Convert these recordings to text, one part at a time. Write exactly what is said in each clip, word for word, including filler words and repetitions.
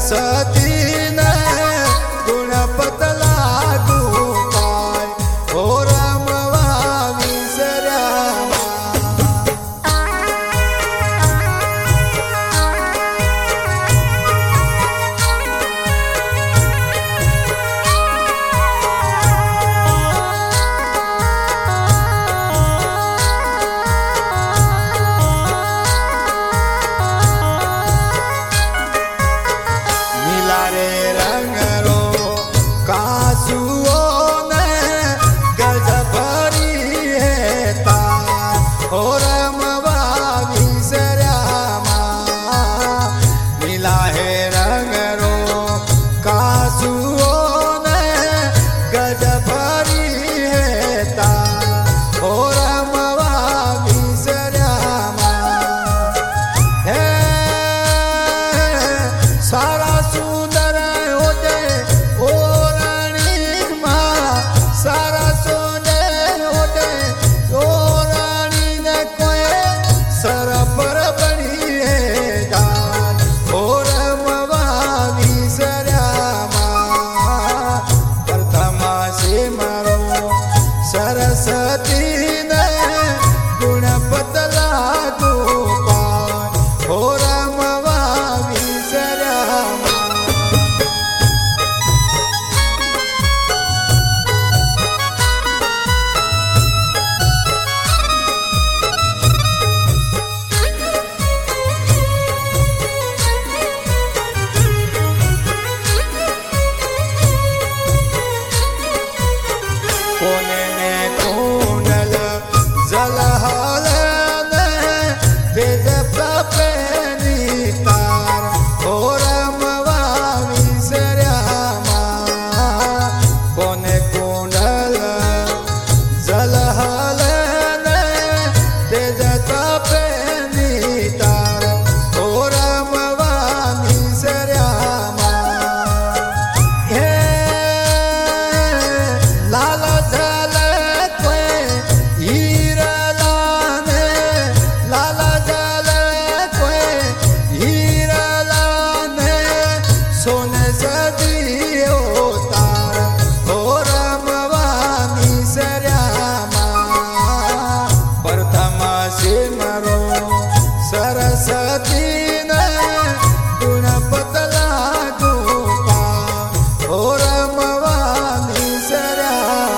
सरस्वती ने गुणपत लागू पाय हो रमवा विसर्या सरस्वती ने गुणपत लागू पाय हो रमवा विसर्या कोने सरस्वती ने गुणपत लागू पाय हो रमवा विसर्या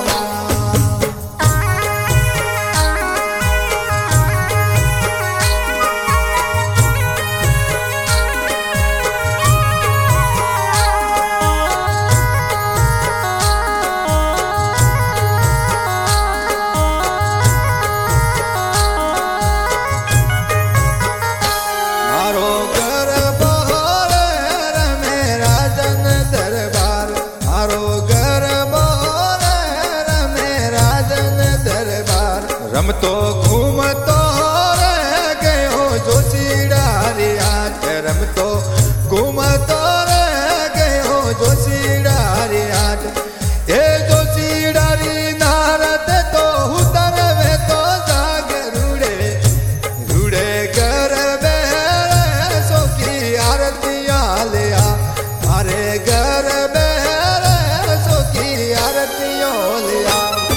रमतो घूमतो रह गयो जोशीडारी हाथ रमतो घूमतो रह गयो जोशीडारी हाथ हे जोशीडारी नारद तो उतर वे तो जाग रूड़े रूड़े कर बेर सो की आरतिया लिया अरे घर बेर सो की आरतियों लिया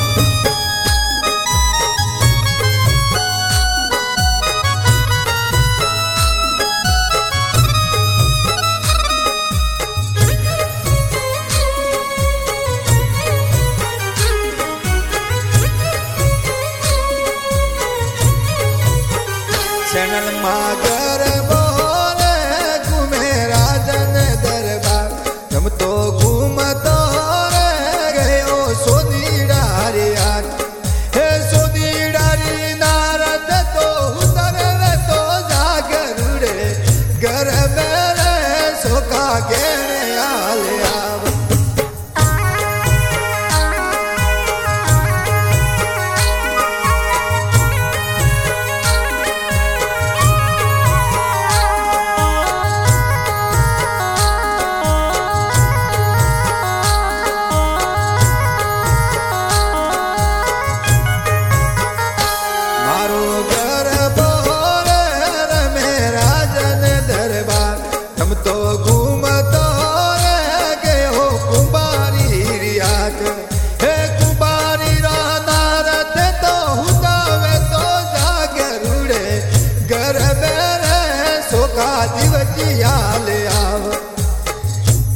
चैनल मागर बोले घूमे राजन दरबार तुम तो घूमतो रह गयो सोनीडारी हाथ हे सोनीडारी नारद तो उतर तो जागर रे घर मेरे सोखा घेने आले आव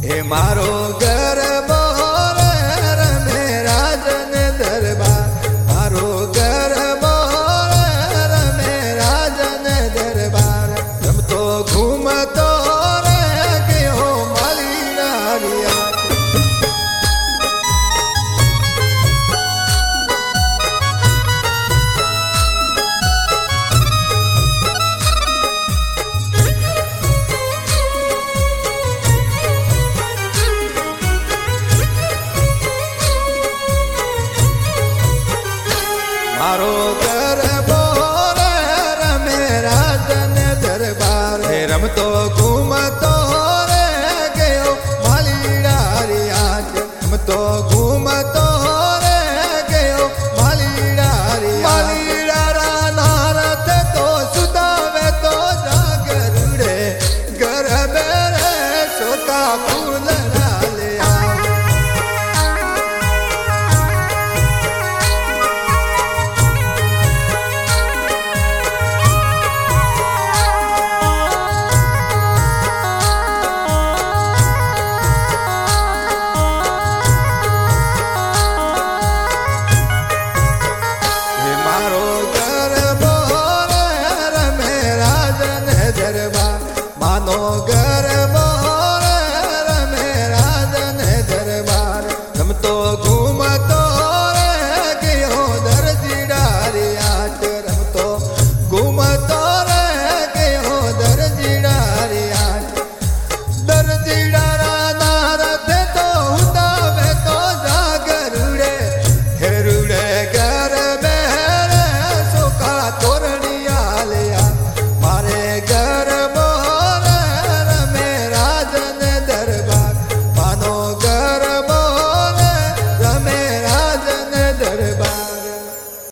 हे मारो गरबो रे रमे राजन दरबार मारो गरबो रे रमे राजन दरबार रमतो घूमतो रे गयो माली नारिया मारो गरबो रे रमे राजन दरबार हे रमतो घूमतो रे गयो माली डारिया रमतो घूमतो रे गयो माली डारिया माली डारा नारत तो सुदावे तो जागरुड़े गरबे रे सोता फूल